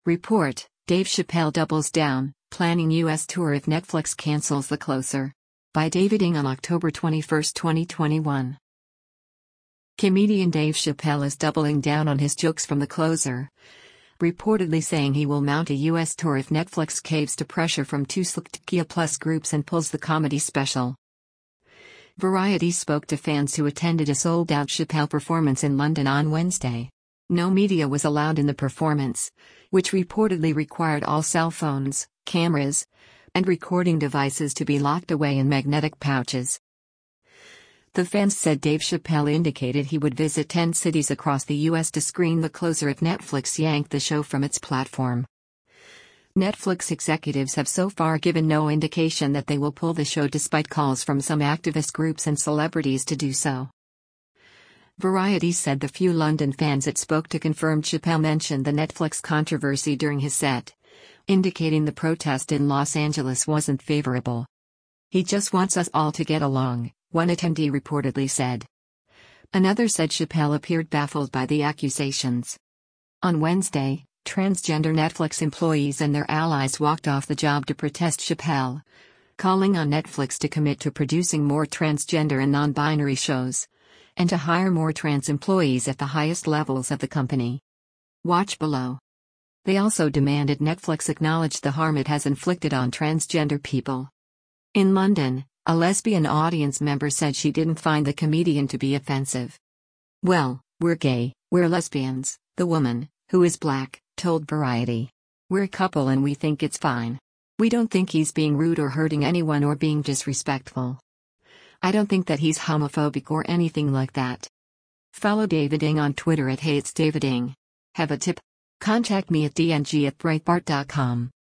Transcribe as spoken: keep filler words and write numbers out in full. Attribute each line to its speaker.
Speaker 1: Report: Dave Chappelle doubles down, planning U S tour if Netflix cancels The Closer. By David Ng on October twenty-first, twenty twenty-one. Comedian Dave Chappelle is doubling down on his jokes from The Closer, reportedly saying he will mount a U S tour if Netflix caves to pressure from two Slicktequila Plus groups and pulls the comedy special. Variety spoke to fans who attended a sold-out Chappelle performance in London on Wednesday. No media was allowed in the performance, which reportedly required all cell phones, cameras, and recording devices to be locked away in magnetic pouches. The fans said Dave Chappelle indicated he would visit ten cities across the U S to screen The Closer if Netflix yanked the show from its platform. Netflix executives have so far given no indication that they will pull the show despite calls from some activist groups and celebrities to do so. Variety said the few London fans it spoke to confirmed Chappelle mentioned the Netflix controversy during his set, indicating the protest in Los Angeles wasn't favorable. "He just wants us all to get along," one attendee reportedly said. Another said Chappelle appeared baffled by the accusations. On Wednesday, transgender Netflix employees and their allies walked off the job to protest Chappelle, calling on Netflix to commit to producing more transgender and non-binary shows, and to hire more trans employees at the highest levels of the company. Watch below. They also demanded Netflix acknowledge the harm it has inflicted on transgender people. In London, a lesbian audience member said she didn't find the comedian to be offensive. "Well, we're gay, we're lesbians," the woman, who is black, told Variety. "We're a couple and we think it's fine. We don't think he's being rude or hurting anyone or being disrespectful. I don't think that he's homophobic or anything like that." Follow David Ng on Twitter at Hey It's David Ng. Have a tip? Contact me at d n g at breitbart dot com.